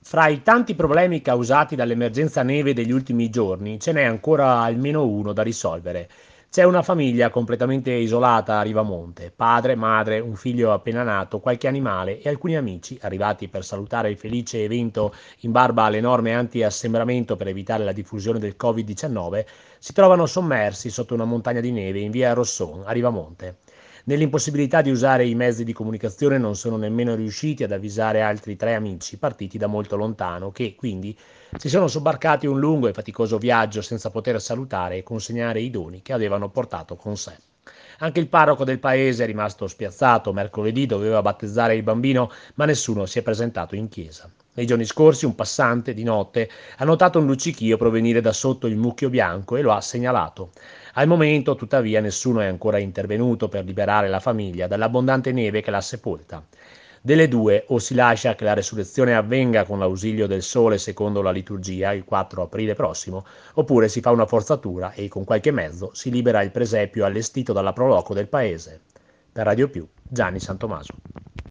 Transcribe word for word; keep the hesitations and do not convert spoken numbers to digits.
Fra i tanti problemi causati dall'emergenza neve degli ultimi giorni, ce n'è ancora almeno uno da risolvere. C'è una famiglia completamente isolata a Rivamonte: padre, madre, un figlio appena nato, qualche animale e alcuni amici, arrivati per salutare il felice evento in barba alle norme anti-assembramento per evitare la diffusione del covid diciannove, si trovano sommersi sotto una montagna di neve in via Rosson, a Rivamonte. Nell'impossibilità di usare i mezzi di comunicazione non sono nemmeno riusciti ad avvisare altri tre amici partiti da molto lontano, che quindi si sono sobbarcati un lungo e faticoso viaggio senza poter salutare e consegnare i doni che avevano portato con sé. Anche il parroco del paese è rimasto spiazzato: mercoledì doveva battezzare il bambino, ma nessuno si è presentato in chiesa. Nei giorni scorsi un passante di notte ha notato un luccichio provenire da sotto il mucchio bianco e lo ha segnalato. Al momento, tuttavia, nessuno è ancora intervenuto per liberare la famiglia dall'abbondante neve che l'ha sepolta. Delle due, o si lascia che la resurrezione avvenga con l'ausilio del sole secondo la liturgia il quattro aprile prossimo, oppure si fa una forzatura e con qualche mezzo si libera il presepio allestito dalla Proloco del paese. Per Radio Più, Gianni Santomaso.